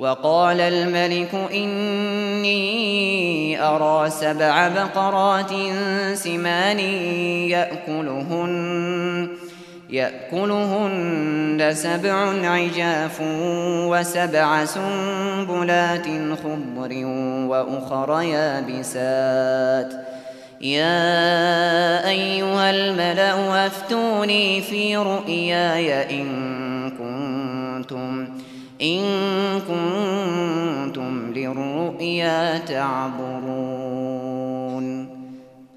وقال الملك إني أرى 7 بقرات سمان يأكلهن 7 عجاف و7 سنبلات خضر وأخر يابسات يا أيها الملأ أفتوني في رؤياي إن كنتم للرؤيا تعبرون